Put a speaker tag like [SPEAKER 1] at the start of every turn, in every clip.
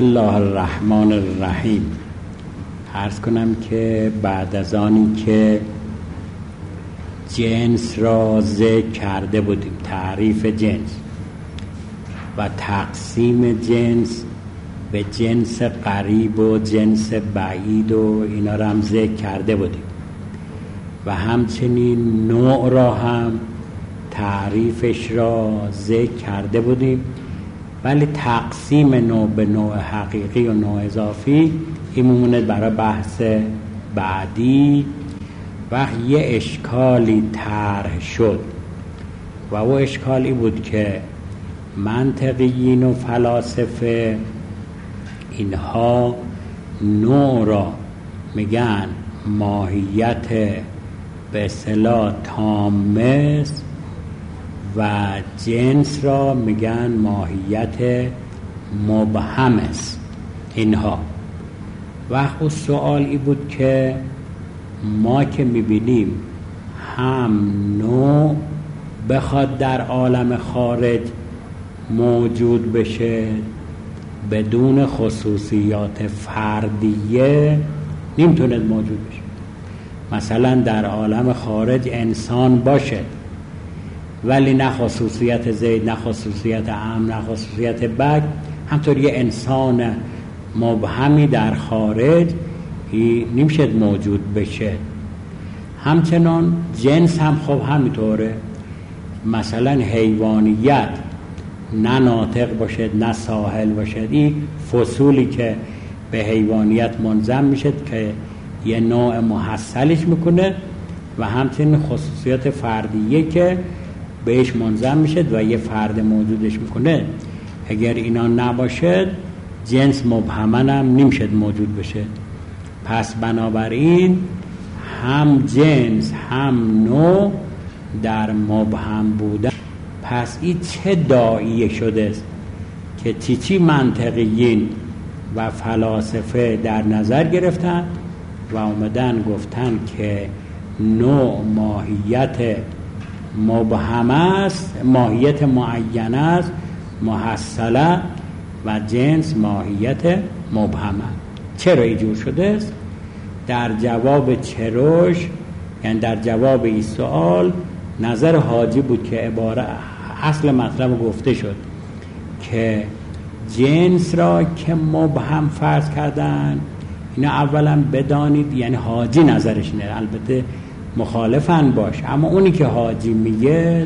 [SPEAKER 1] الله الرحمن الرحیم. عرض کنم که بعد از آنی که جنس را ذکر کرده بودیم، تعریف جنس و تقسیم جنس به جنس قریب و جنس بعید و اینا را هم ذکر کرده بودیم و همچنین نوع را هم تعریفش را ذکر کرده بودیم، ولی تقسیم نوع به نوع حقیقی و نوع اضافی این مونه برای بحث بعدی. وقت یه اشکالی طرح شد و او اشکالی بود که منطقیین و فلاسفه اینها نوع را میگن ماهیت به اصطلاح تامه و جنس را میگن ماهیت مبهم است. اینها وقت سوالی بود که ما که میبینیم هم نوع بخواد در عالم خارج موجود بشه بدون خصوصیات فردیه نمیتونه موجود بشه. مثلا در عالم خارج انسان باشه ولی نه خصوصیت زید، نه خصوصیت امن، نه خصوصیت بگ، همطور یه انسان مبهمی در خارج نمیشه موجود بشه. همچنان جنس هم خب همینطوره. مثلا حیوانیت نه ناطق باشد نه ساحل باشد، این فصولی که به حیوانیت منضم میشه که یه نوع محصلش میکنه و همچنین خصوصیات فردیه که بهش منضم میشه و یه فرد موجودش میکنه. اگر اینا نباشه جنس مبهمن هم نمیشه موجود بشه. پس بنابراین هم جنس هم نوع در مبهم بودن. پس این چه داعیه شده است که چی منطقیین و فلاسفه در نظر گرفتن و اومدن گفتن که نوع ماهیت مبهم است، ماهیت معین است محصله و جنس ماهیت مبهمه. چرا اینجور شده است؟ در جواب چروش، یعنی در جواب این سوال، نظر حاجی بود که عباره اصل مطلب گفته شد که جنس را که مبهم فرض کردن. اینا اولا بدانید، یعنی حاجی نظرش نه، البته مخالفن باش، اما اونی که حاجی میگه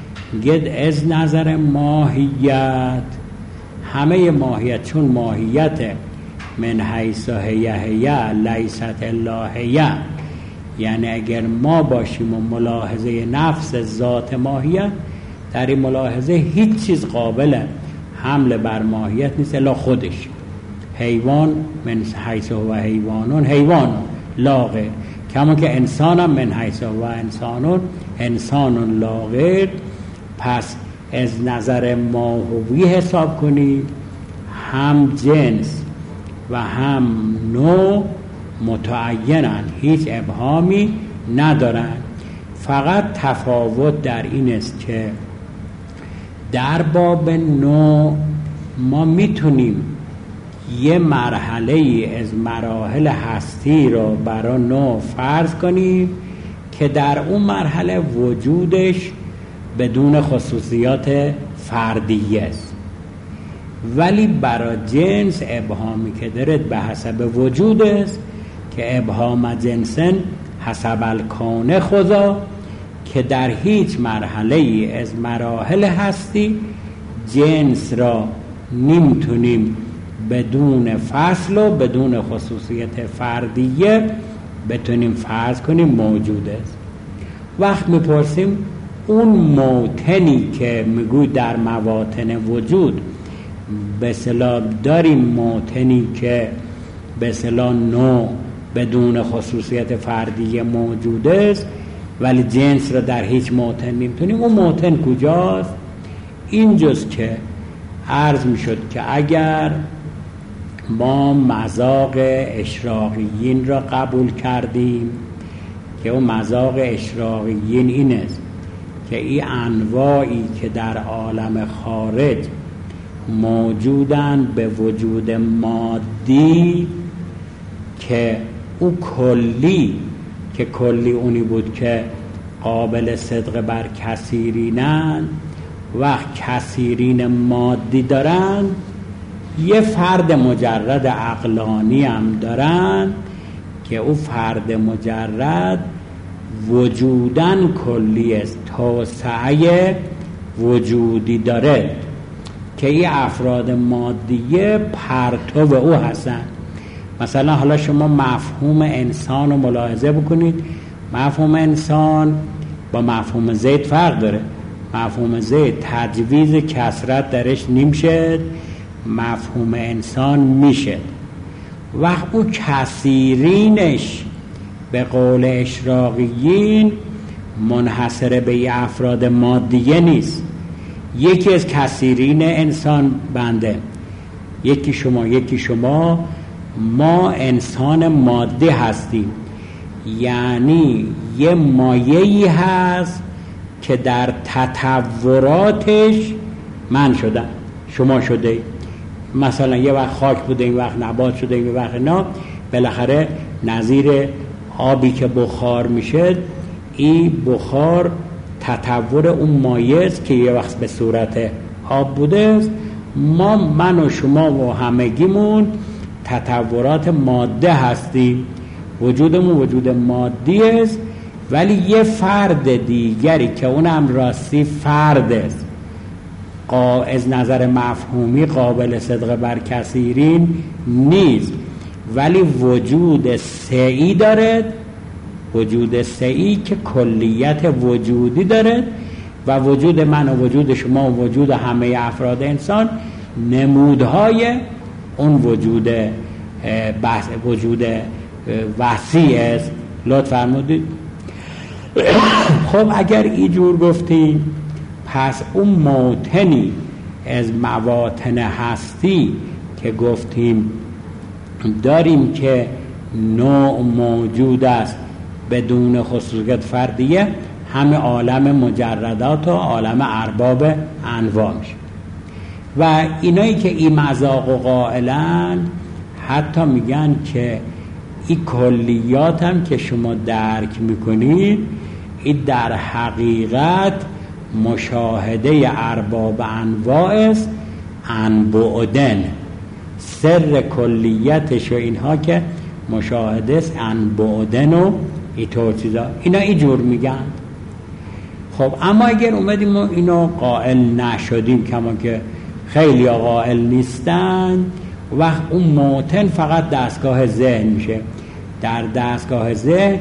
[SPEAKER 1] از نظر ماهیت، همه ماهیت، چون ماهیت من حیث هیه لیست الا هیه، یعنی اگر ما باشیم و ملاحظه نفس ذات ماهیت، در این ملاحظه هیچ چیز قابل حمل بر ماهیت نیست الا خودش. حیوان من حیث و حیوانون حیوان لا غیر، کما که انسان هم من حیث و انسانون انسانون لا غیر. پس از نظر ماهوی حساب کنید، هم جنس و هم نوع متعینن، هیچ ابهامی ندارن. فقط تفاوت در این است که در باب نوع ما میتونیم یه مرحله از مراحل هستی رو برای نوع فرض کنیم که در اون مرحله وجودش بدون خصوصیات فردیه است، ولی برای جنس ابهامی که دارد به حسب وجود است که ابهام جنسن حسب الکون خدا، که در هیچ مرحله از مراحل هستی جنس را نمیتونیم بدون فصل و بدون خصوصیت فردیه بتونیم فرض کنیم موجود است. وقت میپرسیم اون موطنی که میگوی در مواطن وجود به اصطلاح داریم موطنی که به اصطلاح نوع بدون خصوصیت فردیه موجود است ولی جنس را در هیچ موطن نمیتونیم، اون موطن کجاست؟ اینجاست که عرض میشد که اگر ما مذاق اشراقیین را قبول کردیم که اون مذاق اشراقیین این است که این انواعی که در عالم خارج موجودن به وجود مادی که او کلی، که کلی اونی بود که قابل صدق بر کثیرینن و کثیرین مادی دارن، یه فرد مجرد عقلانی هم دارن که او فرد مجرد وجودن کلی است، توسعه وجودی داره که این افراد مادیه پرتو او هستن. مثلا حالا شما مفهوم انسان رو ملاحظه بکنید. مفهوم انسان با مفهوم زید فرق داره. مفهوم زید تجویز کثرت درش نمیشه، مفهوم انسان میشه. وقت او کثیرینش به قول اشراقیین منحصر به افراد مادیه نیست. یکی از کثیرین انسان بنده، یکی شما ما انسان مادی هستیم، یعنی یه مایه‌ای هست که در تطوراتش من شدم، شما شده. مثلا یه وقت خاک بوده، این وقت نبات شده، این وقت نه. بالاخره نظیر آبی که بخار میشه، این بخار تطور اون مایه است که یه وقت به صورت آب بوده است. من و شما و همگیمون تطورات ماده هستیم، وجودمون وجود مادی است، ولی یه فرد دیگری که اونم راستی فرد است، از نظر مفهومی قابل صدق بر کثیرین نیست، ولی وجود سعی دارد، وجود سعی که کلیت وجودی دارد و وجود من و وجود شما و وجود همه افراد انسان نمودهای اون وجود وجود وسیع است. لطف فرمودید. خب اگر اینجور گفتیم، پس اون موطنی از مواطن هستی که گفتیم داریم که نوع موجود است بدون خصوصیت فردیه، همه عالم مجردات و عالم ارباب انواع میشه. و اینایی که این مذاق و قائلن حتی میگن که این کلیات هم که شما درک میکنید، این در حقیقت مشاهده ارباب انواع است، انبعدن. سر کلیتش و اینها که مشاهده است، انبعدن و اینطور چیزا، اینا اینجور میگن. خب اما اگر اومدیم و اینو قائل نشدیم، کما که خیلی قائل نیستن، وقت اون موطن فقط دستگاه ذهن میشه. در دستگاه ذهن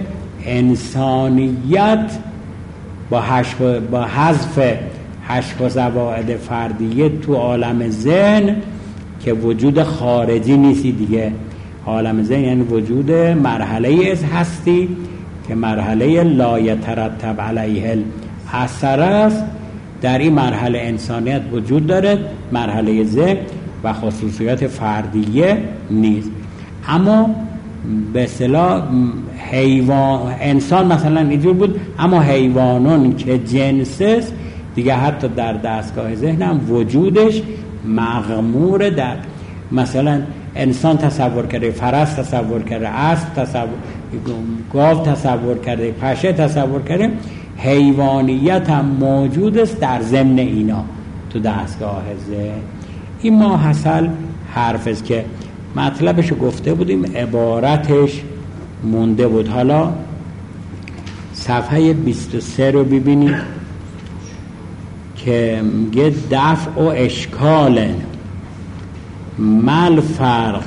[SPEAKER 1] انسانیت با حذف حشو و زوائد فردیه تو عالم ذهن که وجود خارجی نیستی دیگه. عالم ذهن یعنی وجود مرحله از هستی که مرحله لا یترتب علیه الاثر است. در این مرحله انسانیت وجود دارد، مرحله ذهن و خصوصیات فردیه نیست. اما به اصطلاح حیوان، انسان مثلا اینجور بود، اما حیوانون که جنس است دیگه حتی در دستگاه ذهن هم وجودش مغمور. در مثلا انسان تصور کرده، فرس تصور کرده، اسب تصور، گاو تصور کرده، پشه تصور کرده، حیوانیت هم موجود است در ضمن اینا تو دستگاه ذهن. این ما حاصل حرف است که مطلبش گفته بودیم، عبارتش مونده بود. حالا صفحه 23 رو ببینید که میگه دفع و اشکال. مل فرق،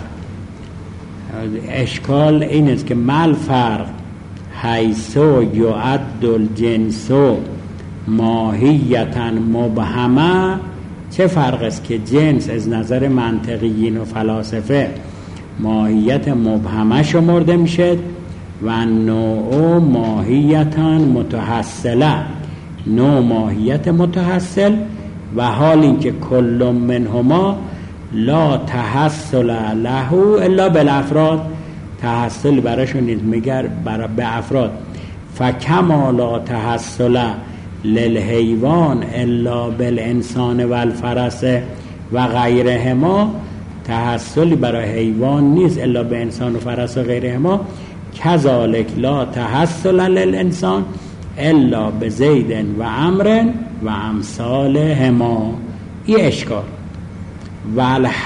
[SPEAKER 1] اشکال این است که مل فرق حیثو یعد الجنس ماهیتا مبهمه. چه فرق است که جنس از نظر منطقیین و فلاسفه ماهیت مبهمه شمرده میشه و نوع ماهیتا متحصله، نوع ماهیت متحصل، و حال این که کل منهما لا تحصل له الا بالافراد، تحصل براشون نیست مگر به افراد. فکما لا تحصل للحیوان الا بالانسان والفرس و غیرهما تحصلی برای حیوان نیست الا به انسان و فرس و غیرهما، کذالک لا تحصل للانسان الا به زید و عمرو و امثالهما. این اشکال و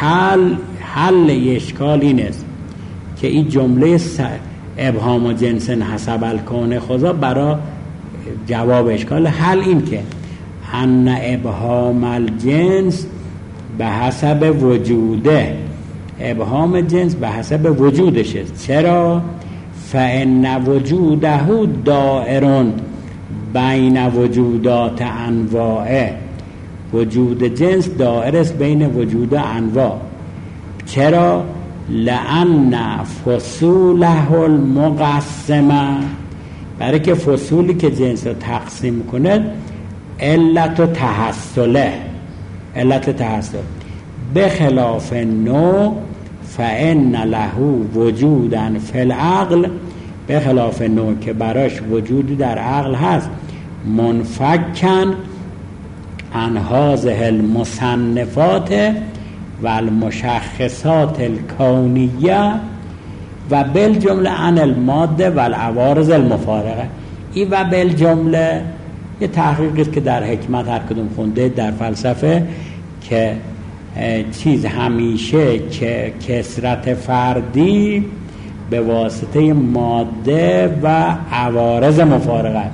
[SPEAKER 1] حل اشکال این است که این جمله ابهام و جنس حسب الکون خدا برای جواب اشکال حل این که ان ابهام الجنس به حسب وجوده، ابهام جنس به حسب وجودش است. چرا؟ فان وجوده دائر بین وجودات انواعه، وجود جنس دائر است بین وجود انواع. چرا؟ لأن فصوله المقسمه، برای که فصولی که جنس رو تقسیم کنه علت تحصله، علت تحصل به خلاف نوع فإن له وجودا فی العقل، به خلاف نوع که براش وجودی در عقل هست، منفکن عن هذه المصنفات و المشخصات الکونیه و بالجمله عن الماده و العوارض المفارقه. این و بالجمله یه تحقیقی است که در حکمت هر کدوم خونده در فلسفه که چیز همیشه که کثرت فردی به واسطه ماده و عوارض مفارقه،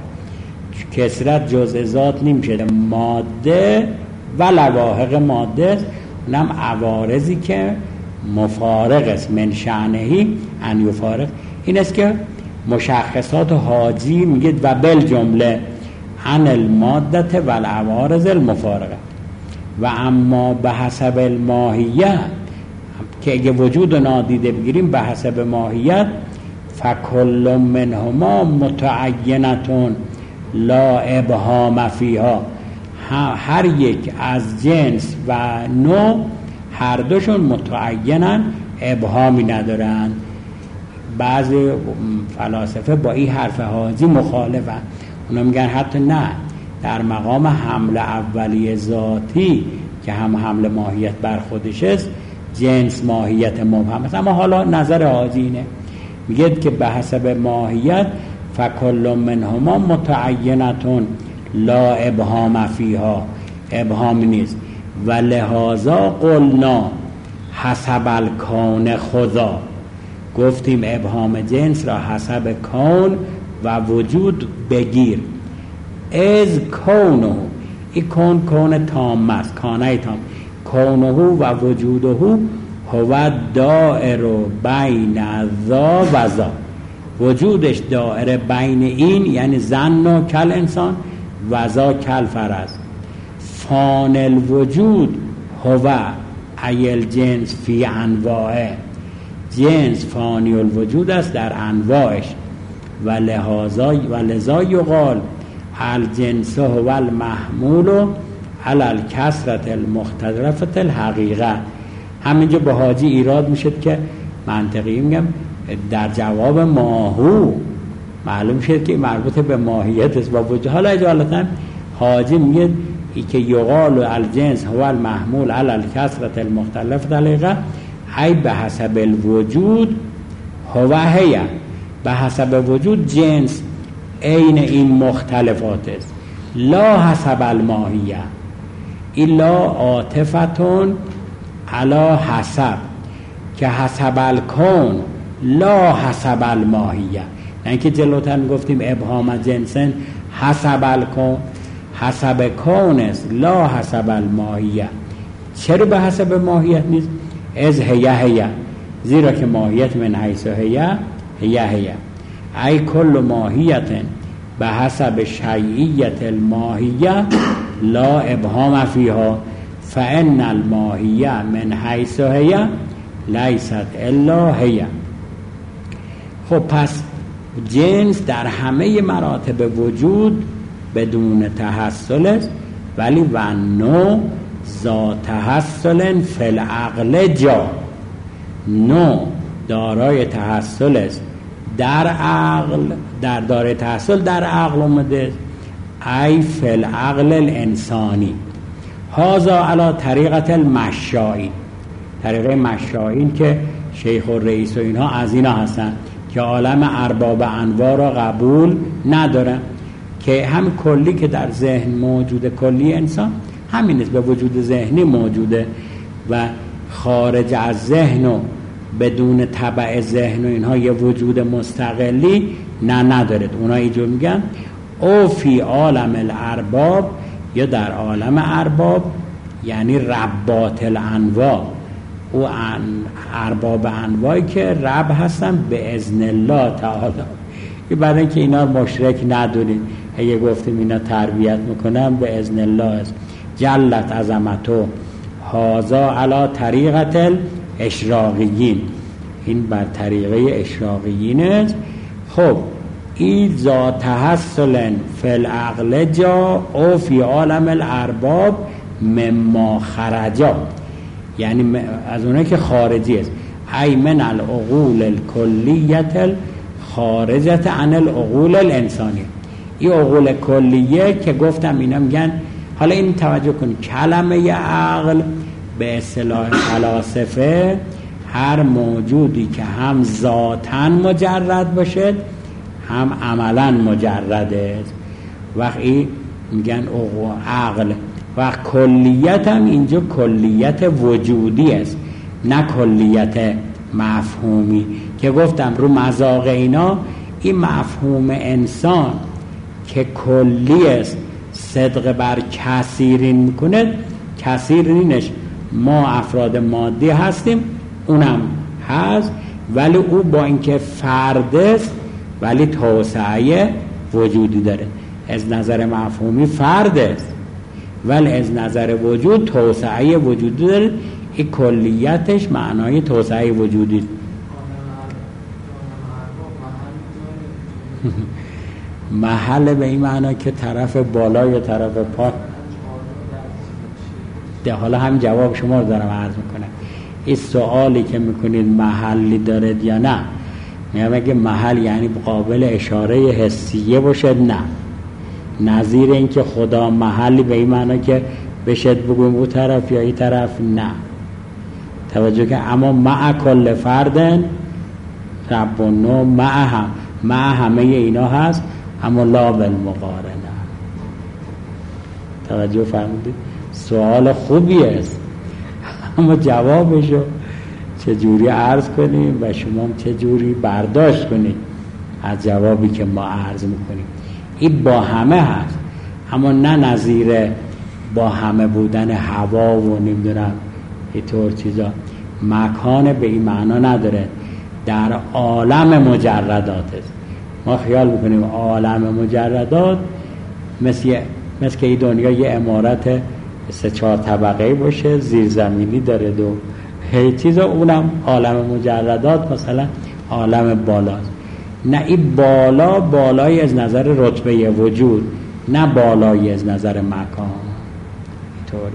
[SPEAKER 1] کثرت جزء ذات نمیشه، ماده و لواحق ماده، اونم عوارضی که مفارق است، من شأنه ان یفارق. این است که مشخصات حاجی میگه و بالجمله عن المادت و العوارض المفارقه. و اما به حسب الماهیت که اگه وجود نادیده بگیریم به حسب ماهیت، فکل منهما متعینتون لا ابهام فیها، هر یک از جنس و نوع هر دوشون متعینن، ابهامی ندارن. بعضی فلاسفه با این حرف حاجی مخالفن، اونا میگن حتی نه، در مقام حمل اولیه ذاتی که هم حمل ماهیت بر خودش است، جنس ماهیت مبهم است. اما حالا نظر حاجی اینه، میگه که به حسب ماهیت فکل منهما متعینتون لا ابهام فیها، ابهام نیست. و لهذا قلنا حسب الکون خدا، گفتیم ابهام جنس را حسب کون و وجود بگیر. از کونه، این کون تام است، کانه تام، کونه و وجوده هو دائر بین ذا و ذا، وجودش دائره بین این یعنی زن و کل انسان و ذا کل فرز. فان الوجود هو ایل جنس فی انواعه، جنس فانی الوجود است در انواعش. و لذا یقال الجنس هو المحمول علی الکثرة المختلفة الحقیقه. همینجا به حاجی ایراد میشد که منطقی میگم در جواب ماهو معلوم شد که مربوط به ماهیت است و وجود. حالا اجالتا حاجی میگه ای که یقال الجنس هو المحمول علی الکثرة المختلفة الحقیقه، ای به حسب الوجود هو هی، به حسب وجود جنس عین این مختلفات است، لا حسب الماهیه، الا عاطفتون علی حسب، که حسب الکون لا حسب الماهیه. یعنی که جلوتر گفتیم ابهام جنسن حسب الکون، حسب کون است، لا حسب الماهیه. چرا به حسب ماهیت نیست؟ از هیه، زیرا که ماهیت من حیث هیه ای کل ماهیت به حسب شیعیت الماهیه لا ابهام فیها، فان الماهیه من حیث هیه لیست الا هیه. خب پس جنس در همه مراتب وجود بدون تحصل است، ولی و نوع ذات تحصل فی العقل جا، نوع دارای تحصل است در عقل، در دارای تحصل در عقل اومده، ای فی العقل الانسانی. هذا علی طریقت المشائین، طریقه مشائین که شیخ و رئیس و اینها از اینا هستن که عالم ارباب انواع را قبول ندارن، که هم کلی که در ذهن موجوده، کلی انسان همین است، به وجود ذهنی موجوده و خارج از ذهن و بدون تبع ذهن و اینها یه وجود مستقلی ندارد. اونا اینجور میگن او فی عالم الارباب، یا در عالم ارباب یعنی ربات الانواع، او ارباب انواعی که رب هستن به اذن الله تعالی. برای اینکه اینا مشرک ندونید، اگه گفتیم اینا تربیت میکنن به اذن الله است. جلت عظمتو هذا علی طریقت الاشراقیین، این بر طریقه اشراقیین است. خب این ذات تحصل فی العقل جا او فی عالم الارباب مما خرجا، یعنی از اونایی که خارجی است، ای من العقول الکلیت خارجت عن العقول الانسانی. این عقول کلیه که گفتم اینا میگن، حالا این توجه کنید، کلمه عقل به اصطلاح فلاسفه هر موجودی که هم ذاتاً مجرد باشد هم عملاً مجرد است، وقتی میگن عقل. و کلیت هم اینجا کلیت وجودی است، نه کلیت مفهومی که گفتم رو مذاق اینا. این مفهوم انسان که کلی است صدق بر کثیرین میکنه، کثیرینش ما افراد مادی هستیم، اونم هست، ولی او با اینکه فرد است ولی توسعه وجودی داره. از نظر مفهومی فرد است ولی از نظر وجود توسعه وجودی داره. این کلیتش معنای توسعه وجودی. محل به این معنی که طرف بالا یا طرف پا. ده حالا هم جواب شما رو دارم عرض میکنم. این سوالی که میکنید محلی دارد یا نه، میگم اگه محل یعنی قابل اشاره حسیه باشه، نه. نظیر این که خدا محلی به این معنی که بشد بگویم او طرف یا این طرف، نه. توجه که اما مع کل فردن رب و نو مع همه اینا هست، اما لا بالمقارنه. توجه فرمودید؟ سوال خوبی است، اما جوابشو چجوری عرض کنیم و شما چجوری برداشت کنید از جوابی که ما عرض میکنیم. این با همه هست، اما نه نظیر با همه بودن هوا و نمیدونم اینطور چیزا. مکان به این معنا نداره، در عالم مجردات است. ما خیال میکنیم عالم مجردات مثل که این دنیا یه عمارت 3-4 طبقه باشه، زیرزمینی داره و هی چیزا، اونم عالم مجردات مثلا عالم بالاست. نه، این بالای از نظر رتبه وجود، نه بالای از نظر مکان. اینطوری.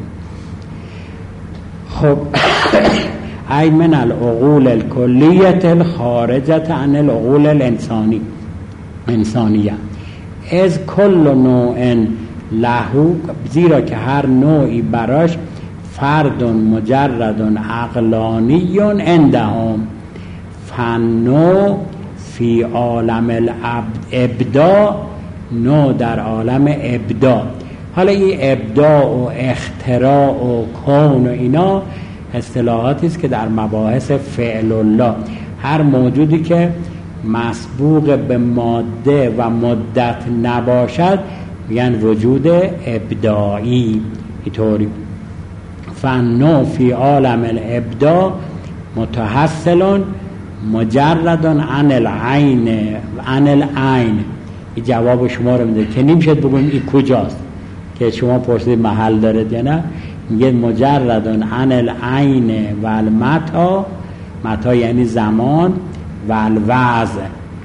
[SPEAKER 1] خب ای من العقول الکلیت الخارجت عن العقول انسانیه از کل نوع لهو، زیرا که هر نوعی براش فرد مجرد عقلانی عندهم، فنو فی عالم الابداع، نو در عالم ابداع. حالا این ابداع و اختراع و کون و اینا اصطلاحاتی است که در مباحث فعل الله، هر موجودی که مسبوق به ماده و مدت نباشد میگن وجود ابداعی. اینطوری فنو فی عالم الابداع متحصل مجرد عن العین. این جواب شما رو میده که نمیشه بگویم این کجاست، که شما پرسید محل داره یا نه. میگه مجرد عن العین و المتا، متا یعنی زمان، و الوضع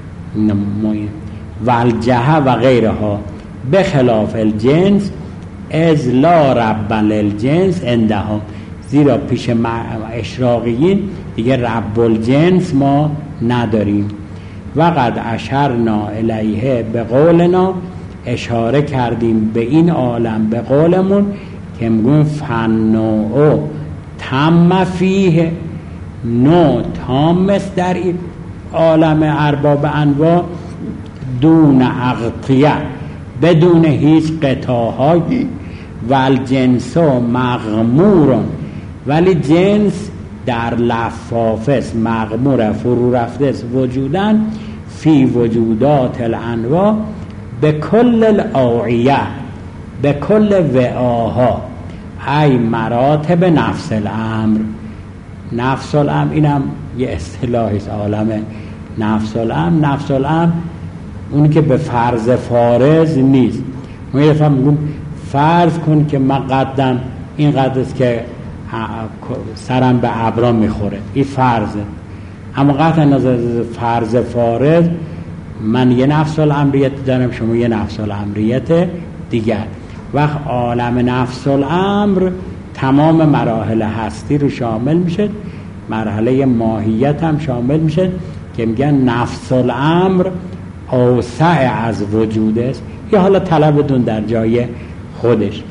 [SPEAKER 1] و الجهه و غیرها، بخلاف الجنس از لا رب للجنس عندهم، زیرا پیش اشراقیین دیگه رب الجنس ما نداریم. و قد اشرنا الیه به قولنا، اشاره کردیم به این عالم به قولمون که میگون فنوع تم فیه، نوع تام است در این عالم ارباب انواع، دون اغطیه، بدون هیچ قطاع‌هایی، و الجنس مغمورون، ولی جنس در لفافه است، مغمور فرو رفته است وجودن، فی وجودات الانواع به کل الاوعیه، به کل وعاها، ای مراتب نفس الامر. نفس الامر اینم یه اصطلاحی است، عالم نفس الامر. نفس الامر اونی که به فرض فارض نیست. ما یه دفعه میگم فرض کن که من قدم این قدر است که سرم به ابرا میخوره، این فرضه. اما قطعا نظر فرض فارض من یه نفس الامریت دارم، شما یه نفس الامریت دیگر. وقت عالم نفس الامر تمام مراحل هستی رو شامل میشه، مرحله ماهیت هم شامل میشه که میگن نفس الامر اوسع از وجود است. یا حالا طلب دون در جای خودش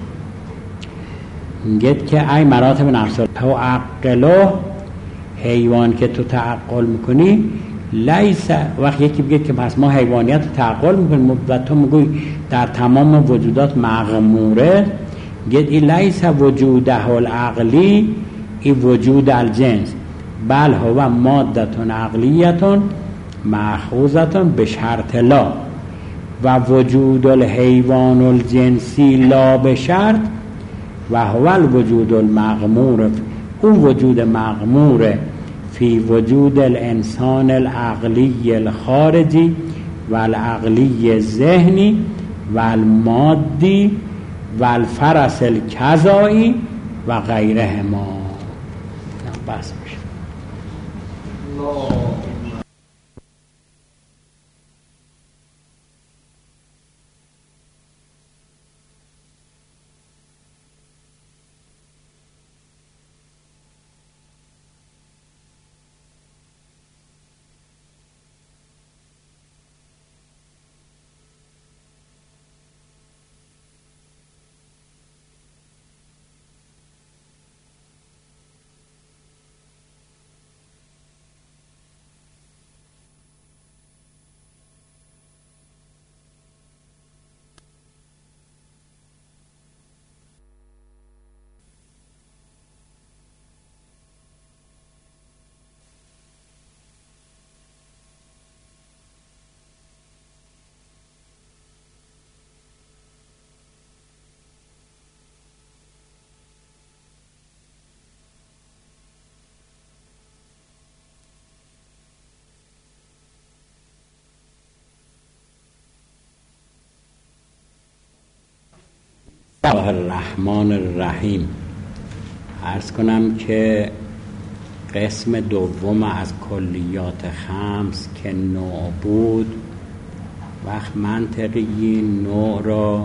[SPEAKER 1] میگه که ای مراتب نفس تعقله، حیوان که تو تعقل میکنی، لیس، وقت یکی بگه که پس ما حیوانیت رو تعقل میکنیم و تو میگوی در تمام وجودات مغموره، میگه این لیس وجوده العقلی، این وجود الجنس، بل هو مادتون عقلیتون مأخوذتون به شرط لا، و وجود الحیوان الجنسی لا به شرط، و هو الوجود المغمور، اون وجود مغمور فی وجود الانسان العقلی الخارجی و العقلی ذهنی و المادی و الفرس الکذایی و غیره ما. بس میشه. الله الرحمن الرحیم. عرض کنم که قسم دوم از کلیات خمس که نوع بود، وقت منطقی نوع را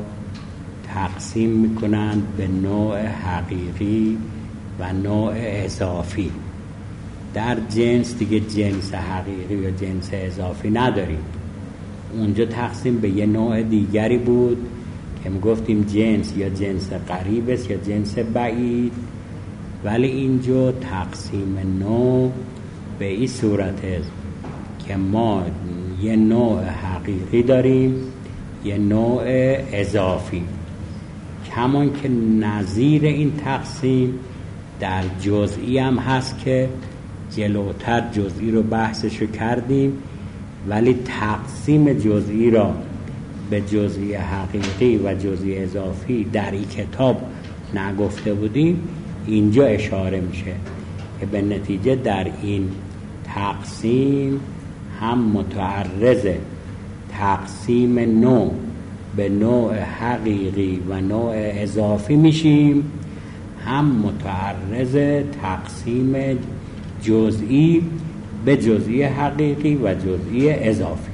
[SPEAKER 1] تقسیم میکنند به نوع حقیقی و نوع اضافی. در جنس دیگه جنس حقیقی و جنس اضافی نداریم. اونجا تقسیم به یه نوع دیگری بود که میگفتیم جنس یا جنس قریب است یا جنس بعید، ولی اینجا تقسیم نوع به این صورت است که ما یه نوع حقیقی داریم، یه نوع اضافی. کمان که نظیر این تقسیم در جزئی هم هست که جلوتر جزئی رو بحثشو کردیم، ولی تقسیم جزئی را به جزئی حقیقی و جزئی اضافی در این کتاب نگفته بودیم. اینجا اشاره میشه که به نتیجه در این تقسیم هم متعرض تقسیم نوع به نوع حقیقی و نوع اضافی میشیم، هم متعرض تقسیم جزئی به جزئی حقیقی و جزئی اضافی.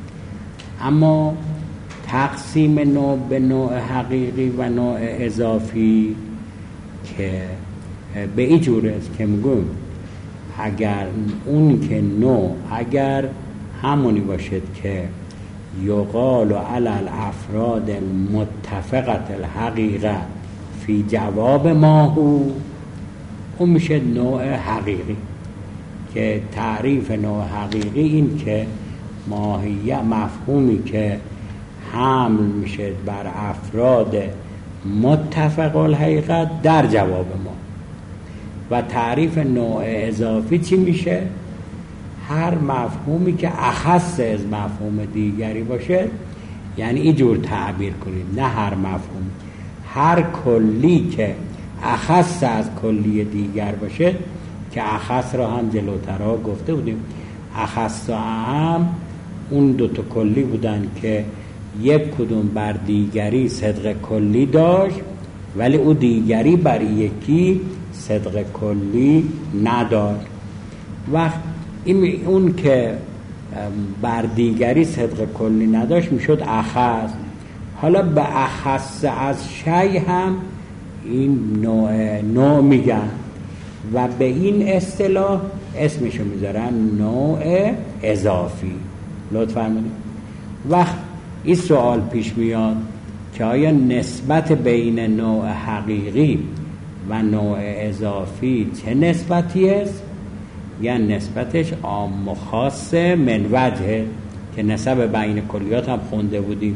[SPEAKER 1] اما تقسیم نوع به نوع حقیقی و نوع اضافی که به این جور است که میگم اگر اون که نوع اگر همونی باشد که یقال علی الافراد متفقت الحقیقه فی جواب ماهو، اون میشه نوع حقیقی. که تعریف نوع حقیقی این که ماهیت مفهومی که حمل میشه بر افراد متفق الحقیقت در جواب ما. و تعریف نوع اضافی چی میشه؟ هر مفهومی که اخص از مفهوم دیگری باشه، یعنی اینجور تعبیر کنیم، نه هر مفهوم، هر کلی که اخص از کلی دیگر باشه، که اخص را هم جلوترها گفته بودیم. اخص و اعم اون دوتا کلی بودن که یک کدوم بر دیگری صدق کلی داشت، ولی او دیگری بر یکی صدق کلی نداشت. وقت اون که بر دیگری صدق کلی نداشت میشد اخص. حالا به اخص از شیء هم این نوع میگن و به این اصطلاح اسمشو میذارن نوع اضافی. لطفاً فرمایید. وقت این سوال پیش میاد که آیا نسبت بین نوع حقیقی و نوع اضافی چه نسبتی است؟ یا نسبتش عام و خاص من وجه، که نسب بین کلیات هم خونده بودیم.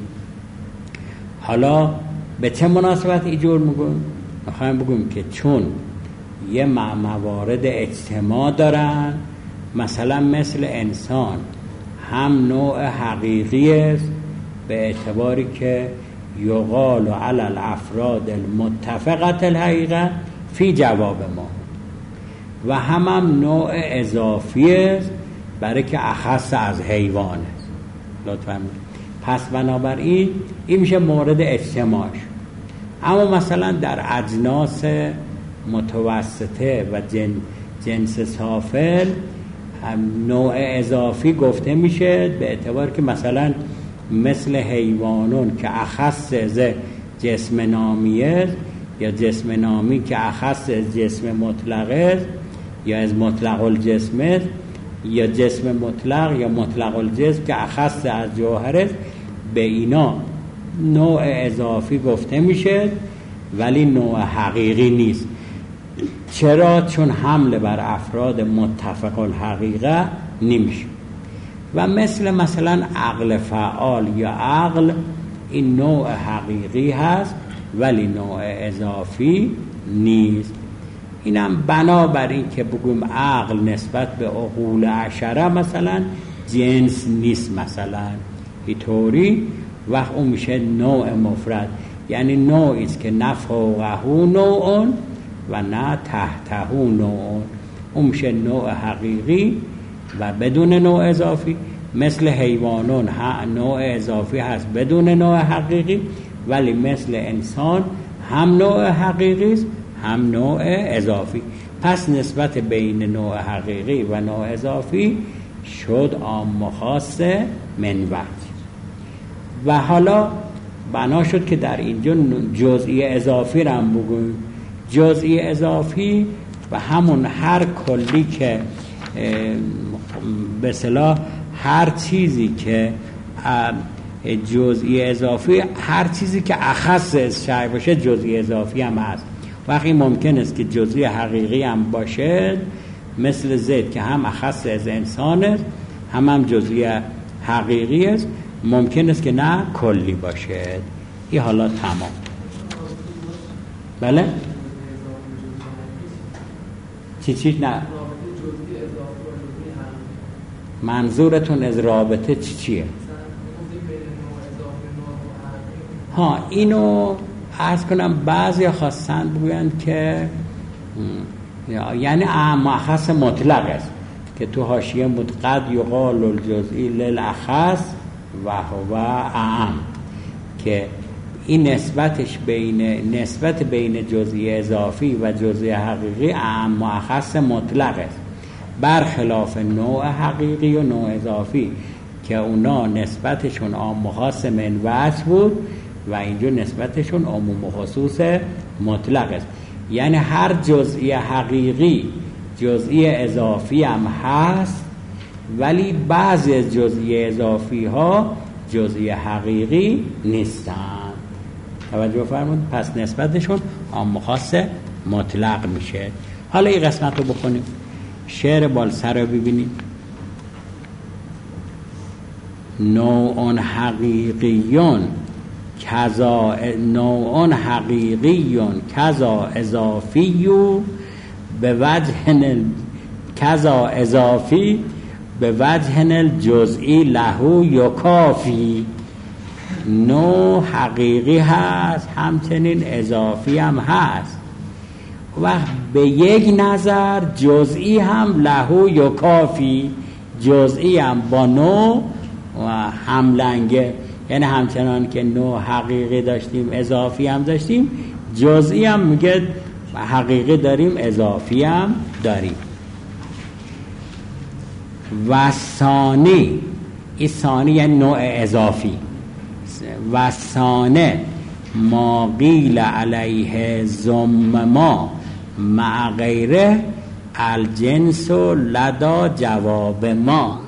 [SPEAKER 1] حالا به چه مناسبت اینجور میگم؟ میخوایم بگم که چون یه موارد اجتماع دارن، مثلا مثل انسان هم نوع حقیقی است به اعتباری که یقال علی الافراد المتفقه الحقیقه فی جواب ما، و هم نوع اضافی است برای که اخص از حیوان است. لطفاً. پس بنابراین این میشه مورد اجتماعش. اما مثلا در اجناس متوسطه و جنس سافل نوع اضافی گفته میشه به اعتبار که مثلا مثل حیوانون که اخص از جسم نامی است، یا جسم نامی که اخص از جسم مطلق است، یا از مطلق الجسم است، یا جسم مطلق یا مطلق الجسم که اخص از جوهر است. به اینا نوع اضافی گفته میشه ولی نوع حقیقی نیست. چرا؟ چون حمل بر افراد متفق الحقیقه نمیشه. و مثلا عقل فعال یا عقل، این نوع حقیقی هست ولی نوع اضافی نیست. اینم بنابراین که بگویم عقل نسبت به عقول عشره مثلا جنس نیست، مثلا اینطوری، وقت اون میشه نوع مفرد، یعنی نوعی است که نه فوقه نوع و نه تحته نوع. اون میشه نوع حقیقی و بدون نوع اضافی. مثل حیوانون نوع اضافی هست بدون نوع حقیقی، ولی مثل انسان هم نوع حقیقی است هم نوع اضافی. پس نسبت بین نوع حقیقی و نوع اضافی شد عام و خاص من وجه. و حالا بنا شد که در اینجا جزئی اضافی رو هم بگویم. جزئی اضافی و همون هر کلی که به اصطلاح هر چیزی که جزئی اضافی، هر چیزی که اخص از شیء باشه جزئی اضافی هم هست. وقتی ممکن است که جزئی حقیقی هم باشه، مثل زید که هم اخص از انسان است هم جزئی حقیقی است، ممکن است که نه کلی باشه. این حالا تمام. بله؟ چی نه؟ منظورتون از رابطه چیه؟ اینو عرض کنم بعضی خواستن بگویند که یعنی اخص مطلق است که تو حاشیه قد یقال الجزئی للاخص و هو اعم، که این نسبت بین جزئی اضافی و جزئی حقیقی اعم و اخص مطلق است، برخلاف نوع حقیقی و نوع اضافی که اونا نسبتشون عام و خاص من وجه بود و اینجا نسبتشون عموم و خصوص مطلق است. یعنی هر جزئی حقیقی جزئی اضافی هم هست، ولی بعضی از جزئی اضافی ها جزئی حقیقی نیستن. توجه فرمود. پس نسبتشون عام خاص مطلق میشه. حالا این قسمت رو بخونیم. شعر بالسر رو ببینیم. نوع حقیقیون کذا اضافی به وجه کذا اضافی به وجه الجزئی له یکافی. نوع حقیقی هست، همچنین اضافی هم هست و به یک نظر جزئی هم له یکافی. جزئی هم با نوع و هملنگه، یعنی همچنان که نوع حقیقی داشتیم اضافی هم داشتیم، جزئی هم میگه حقیقی داریم اضافی هم داریم. و ثانی، این ثانی یعنی نوع اضافی. و ثانه ما قیل علیه ضم ما مع غیره الجنس لدا جواب ما.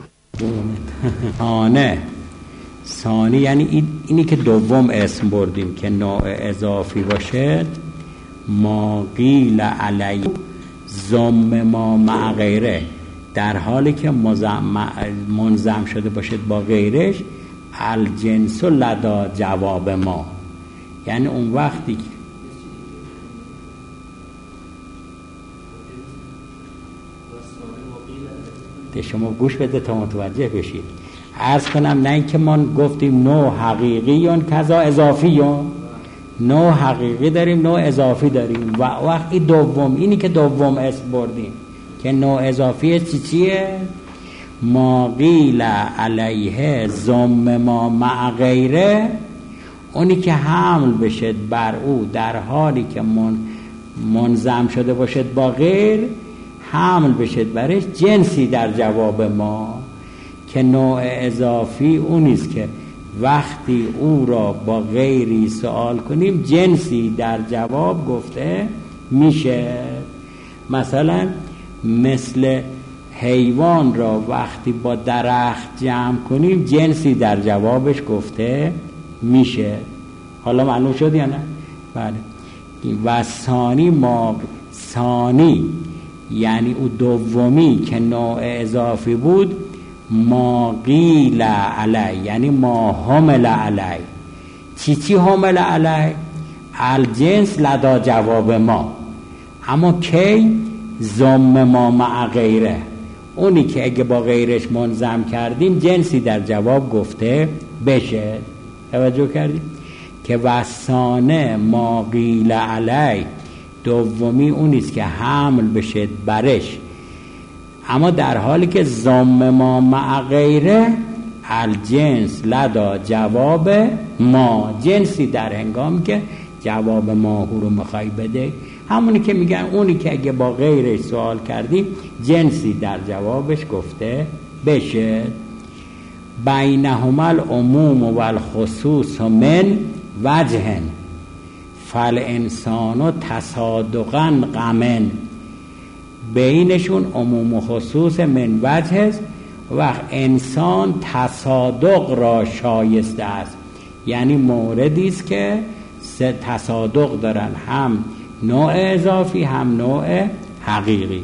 [SPEAKER 1] ثانی یعنی اینی که دوم اسم بردیم که نوع اضافی باشه. ما قیل علیه ضم ما مع غیره، در حالی که منظم شده باشد با غیرش، الجنس لدا جواب ما، یعنی اون وقتی که شما گوش بده تا متوجه بشید. عرض کنم نه اینکه ما گفتیم نوع حقیقیون کذا اضافیون، نوع حقیقی داریم نوع اضافی داریم و وقتی دوم اینی که دوم اسم بردیم که نوع اضافی چیه؟ ما قیل علیه ضم ما مع غیره، اونی که حمل بشد بر او در حالی که منظم شده باشد با غیر، حمل بشد برش جنسی در جواب ما، که نوع اضافی اونیست که وقتی او را با غیری سوال کنیم جنسی در جواب گفته میشه. مثلا مثل حیوان را وقتی با درخت جمع کنیم جنسی در جوابش گفته میشه. حالا معلوم شد یا نه؟ بله. و ثانی یعنی او دومی که نوع اضافی بود، ما قیل علی یعنی ما حمل علی. چی حمل علی؟ الجنس لدا جواب ما. اما کی؟ ضم ما مع غیره، اونی که اگه با غیرش منظم کردیم جنسی در جواب گفته بشه. توجه کردیم که وسانه ما قیل علی، دومی اونیست که حمل بشه برش، اما در حالی که ضم ما مع غیره الجنس لدا جواب ما، جنسی در هنگام که جواب ما رو میخوای بده، همونی که میگن اونی که اگه با غیرش سوال کردیم جنسی در جوابش گفته بشه. بینهما العموم و الخصوص من وجه فالانسان تصادقا غمن. بینشون عموم و خصوص من وجه است و انسان تصادق را شایسته است، یعنی موردی است که تصادق دارن، هم نوع اضافی هم نوع حقیقی.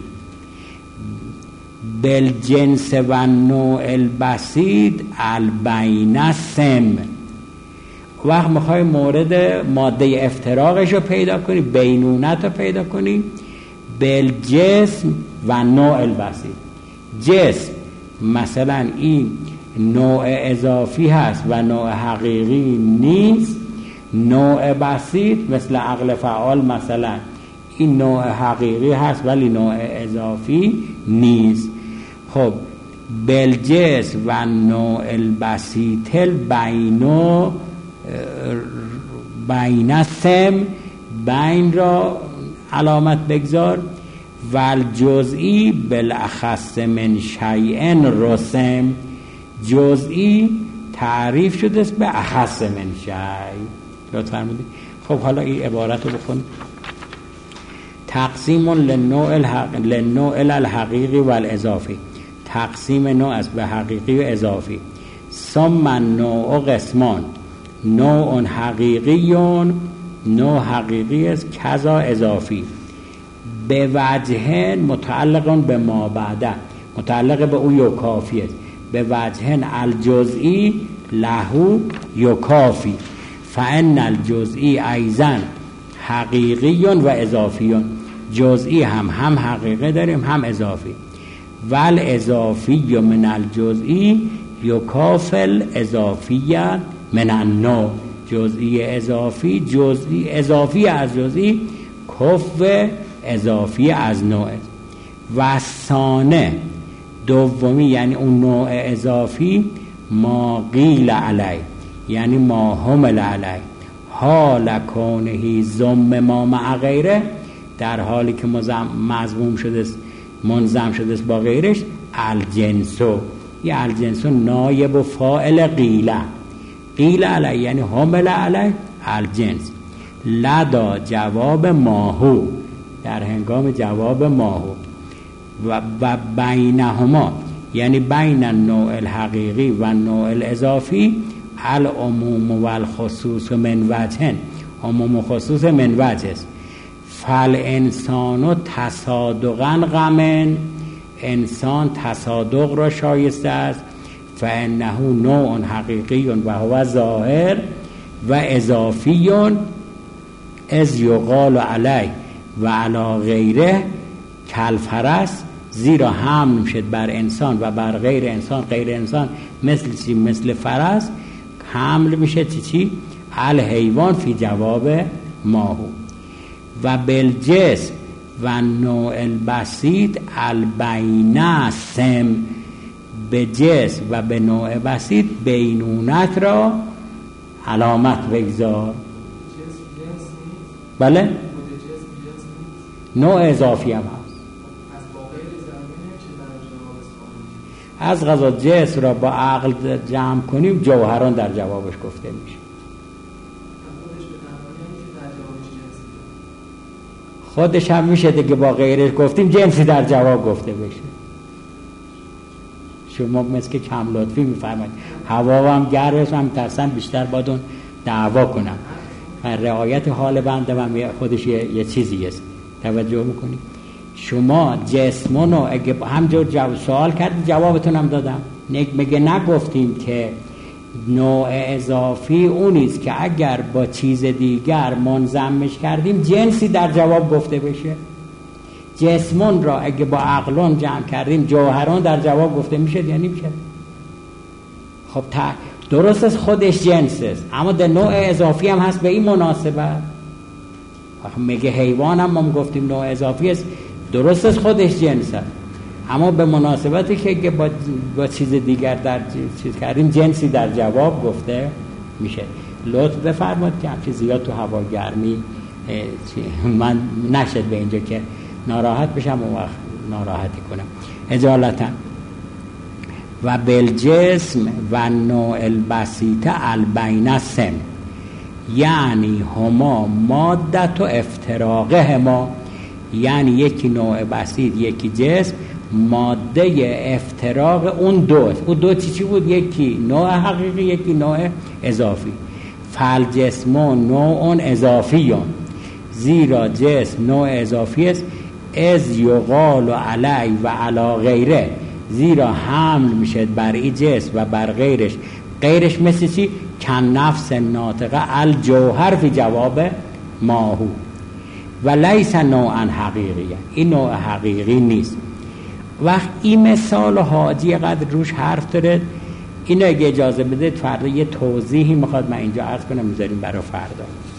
[SPEAKER 1] بالجنس و نوع البسیط البین سم. وقت میخوای مورد ماده افتراقش رو پیدا کنی، بینونت رو پیدا کنی، بالجسم و نوع البسیط. جسم مثلا این نوع اضافی هست و نوع حقیقی نیست. نوع بسیط مثل عقل فعال مثلا این نوع حقیقی هست ولی نوع اضافی نیست. خب بالجسم و نوع البسیط بین سم، بین را علامت بگذار. و الجزئی بالاخص من شیء رسم، جزئی تعریف شده است به اخص من شیء. لطفاً فرمودید. خب حالا این عبارت رو بخون. تقسیم للنوع الحقیقی و الاضافی، تقسیم نوع است به حقیقی و اضافی. ثم النوع قسمان، نوع حقیقی، نوع حقیقی است، کذا اضافی. به وجه متعلق به ما بعده، متعلق به او یکافی است. به وجه الجزئی له یکافی، فان الجزئی ایضا حقیقی و اضافی. جزئی هم حقیقی داریم هم اضافی. ول اضافی من الجزئی یکافل اضافی من النوع. جزئی اضافی از جزئی کف اضافی از نوع. و ثانه دومی یعنی اون نوع اضافی ما قیل علی، یعنی ما حمل علی حال کونه ضم ما مع غیره، در حالی که مضموم شده است، منضم شده است با غیرش. الجنسو، یه الجنسو نایب و فاعل قیل علی یعنی حمل علی الجنس. لدا جواب ماهو، در هنگام جواب ماهو. و بینهما یعنی بین النوع الحقیقی و النوع الاضافی العموم و الخصوص من وجه، عموم و خصوص من وجه است. فالانسان تصادقا غمن، انسان تصادق را شایسته است. فانه نوع حقیقی و هو ظاهر و اضافی از یقال علی و علی غیره کالفرس، زیرا حمل میشد بر انسان و بر غیر انسان. غیر انسان مثل چی؟ مثل فرس. حمل میشه چی؟ الحیوان فی جواب ماهو. و بالجسم و نوع البسیط البینه سم، به جسم و به نوع بسیط بینونت را علامت بگذار. بله، نوع اضافی هم هست. از قضا جسم را با عقل جمع کنیم جوهران در جوابش گفته میشه. خودش هم میشه دیگه، با غیرش گفتیم جنسی در جواب گفته بشه. شما مثل که کم لطفی میفرمایید، هوا هم گرمش هم ترسن بیشتر بادون دعوا کنم. رعایت حال بنده هم خودش یه چیزی است. توجه میکنید؟ شما جسمونو اگه همجور سوال کردید جوابتون هم دادم. میگه نگفتیم که نوع اضافی اونیست که اگر با چیز دیگر منضمش کردیم جنسی در جواب گفته بشه. جسمون را اگه با عقلون جمع کردیم جوهران در جواب گفته میشه یا نمیشه؟ خب درست است خودش جنس است، اما در نوع اضافی هم هست به این مناسبت. میگه حیوان هم ما گفتیم نوع اضافی است، درست است خودش جنس است، اما به مناسبتی که با چیز دیگر در چیز کردیم جنسی در جواب گفته میشه. لطف بفرمایید که همچی زیاد تو هوا گرمی من نشد به اینجا که ناراحت بشم و وقت ناراحتی کنم. اجالتا. و بالجسم و نوع البسیط البین سم، یعنی هما مادت و افتراقه ما، یعنی یکی نوع بسیط یکی جسم، ماده افتراق اون دو چی بود؟ یکی نوع حقیقی یکی نوع اضافی. فالجسم نوع اضافی، زیرا جسم نوع اضافی است. از یقال علی و علی غیره، زیرا حمل میشه بر این جسم و بر غیرش مثل چی؟ کن نفس ناطقه الجوهر فی جواب ماهو. و لیس نوعا حقیقی، این نوع حقیقی نیست. وقت این مثال حاجی قدر روش حرف داره، اینو اگه اجازه بده فردا یه توضیحی میخواد من اینجا عرض کنم، میذاریم برای فردا.